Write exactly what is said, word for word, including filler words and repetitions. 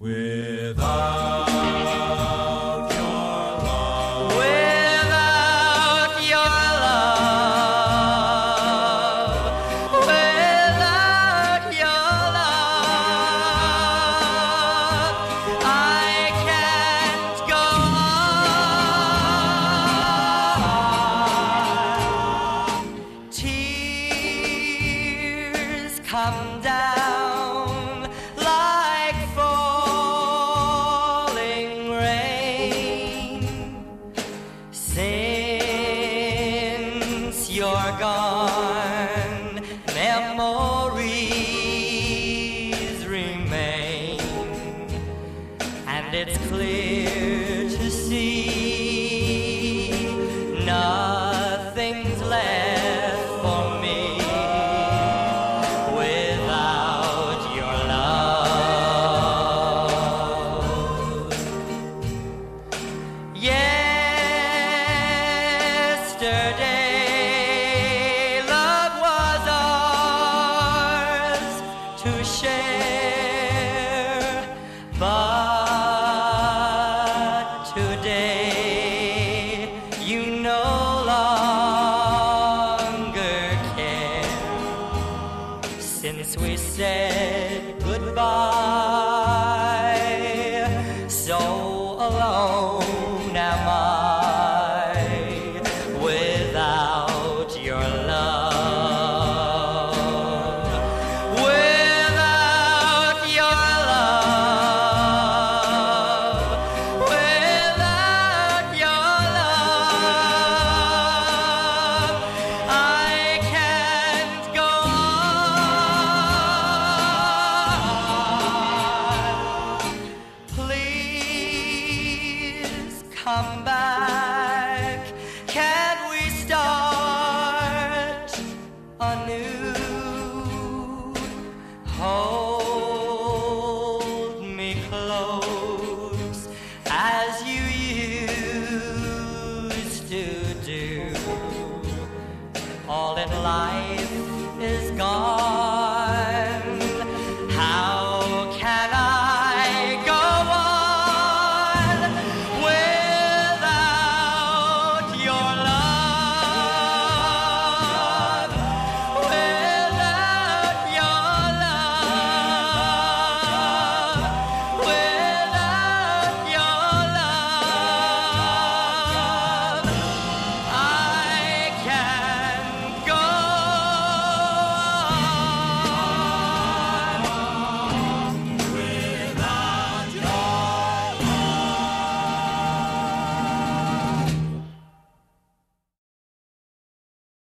Without your love, Without your love, without your love, I can't go on. Tears come down like falling rain. Since you're gone, memories remain, and it's clear to see nothing's left for me without your love. Yesterday, love was ours to share, but today you no longer care. Since we said goodbye, so alone am I without your love. Without your love, without your love, I can't go on. Please come back.